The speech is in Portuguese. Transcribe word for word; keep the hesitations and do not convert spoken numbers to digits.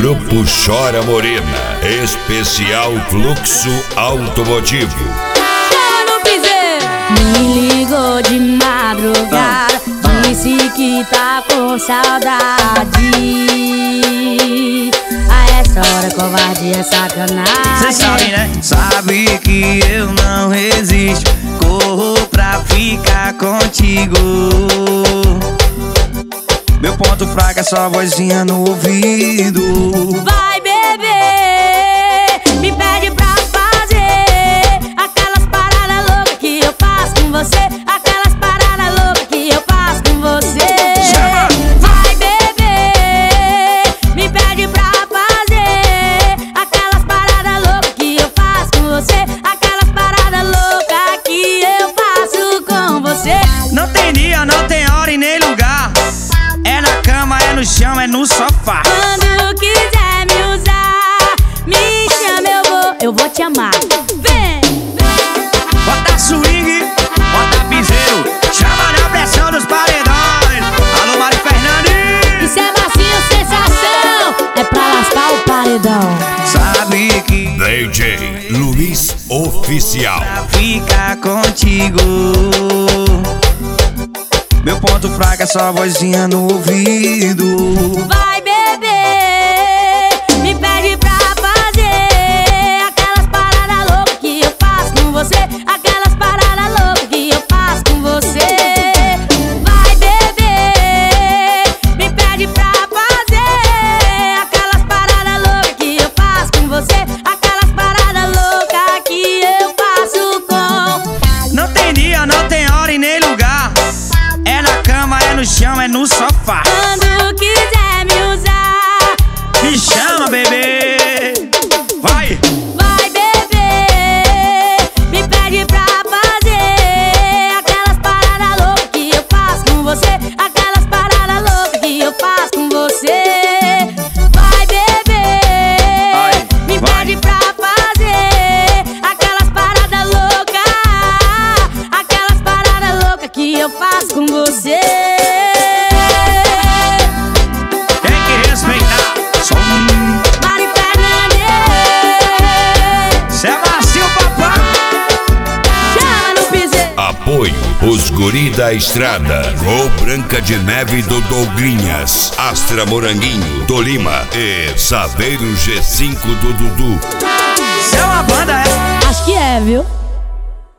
Grupo Chora Morena, especial Fluxo Automotivo. Mano Piseiro me ligou de madrugada, disse que tá com saudade. A essa hora covardia é sacanagem. Cê sabe, né? Sabe que eu não resisto, corro pra ficar contigo. Meu ponto fraco é só vozinha no ouvido. Vai beber, me pede pra fazer aquelas paradas loucas que eu faço com você, aquelas paradas loucas que eu faço com você. Chama! Vai beber, me pede pra fazer aquelas paradas loucas que eu faço com você, aquelas paradas loucas que eu faço com você. Não tem dia, não tem hora e nem lugar. É na cama, é no chão, é no sofá. Quando quiser me usar, me chama, eu vou, eu vou te amar. Vem! Bota swing, bota piseiro, chama na pressão dos paredões. Alô, Mari Fernandes. Isso é macio, sensação, é pra lascar o paredão. Sabe que D J Luiz Oficial. pra ficar contigo. Meu ponto fraco é só vozinha no ouvido. Vai beber, me pede pra fazer aquelas paradas loucas que eu faço com você, aquelas paradas loucas que eu faço com você. Vai beber, me pede pra fazer aquelas paradas loucas que eu faço com você, aquelas paradas loucas que eu faço com. Não tem dia, não tem hora e nem lugar. É na cama, é no chão, é no sofá. Quando quiser me usar, Me chama, bebê. Vai! vai beber, me pede pra fazer aquelas paradas loucas que eu faço com você, aquelas paradas loucas que eu faço com você. Vai beber, Vai, me vai. pede pra fazer aquelas paradas loucas, aquelas paradas loucas que eu faço com você. Tem que respeitar. Som. Mari Fernandes, Cê é macio, papai. chama no piseiro. Apoio Os Guri da Estrada, Gol Branca de Neve do Douglinhas, Astra Moranguinho, Tolima e Saveiro G cinco do Dudu. Cê é uma banda, é? Acho que é, viu?